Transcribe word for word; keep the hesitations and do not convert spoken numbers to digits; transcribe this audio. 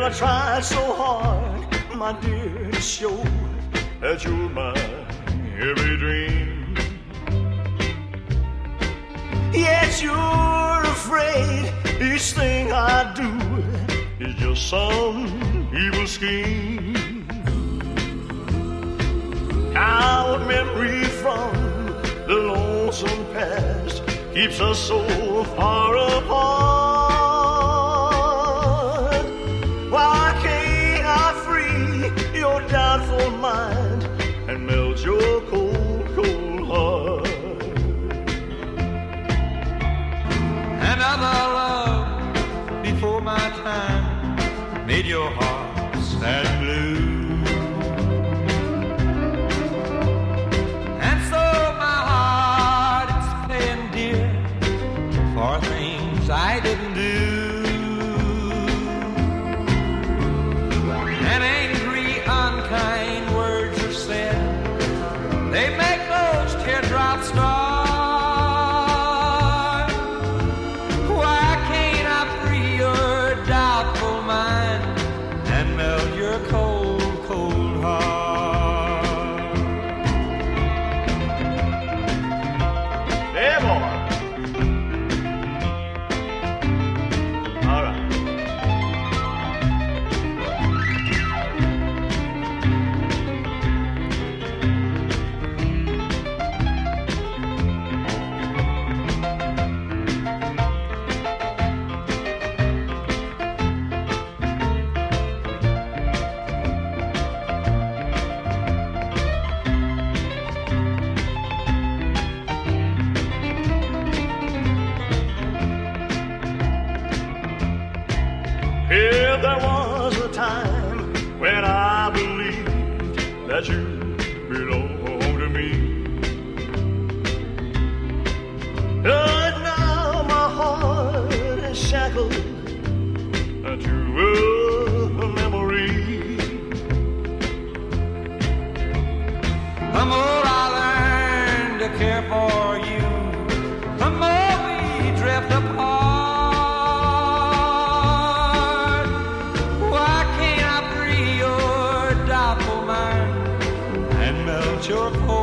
I tried so hard, my dear, to show that you're my every dream. Yet you're afraid each thing I do is just some evil scheme. How a memory from the lonesome past keeps us so far apart. Why can't I free your doubtful mind and melt your cold, cold heart? Another love before my time made your heart sad and blue. And so my heart is paying dear for things I didn't do. And angry, unkind words are said, they make those teardrops start. There was a time when I believed that you belonged to me. But now my heart is shackled to a memory. The more I learn to care for you, the more we drift apart. Your